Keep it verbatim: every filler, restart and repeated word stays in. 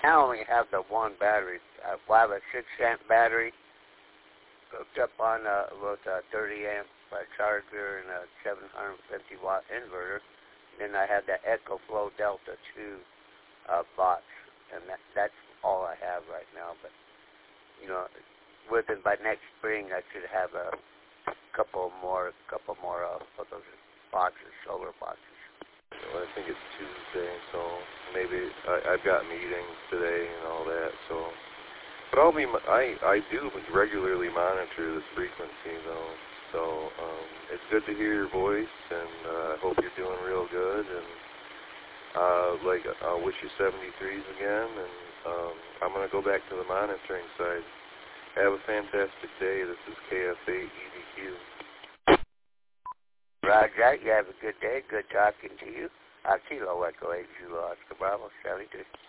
now I only have the one battery. I have a six amp battery hooked up on a, with a thirty amp charger and a seven hundred fifty watt inverter. Then I have the EcoFlow Delta two uh, box, and that, that's all I have right now. But you know, within by next spring, I should have a couple more, couple more uh, of those boxes, solar boxes. Well, I think it's Tuesday, so maybe I, I've got meetings today and all that. So, but I'll be I I do regularly monitor this frequency though. So um, it's good to hear your voice, and uh, I hope you're doing real good. And uh, like I'll wish you seventy-threes again. And um, I'm gonna go back to the monitoring side. Have a fantastic day. This is K F eight E D Q. Roger, you have a good day. Good talking to you. I'll see you, Echo eight Zulu Oscar Bravo seventy-three.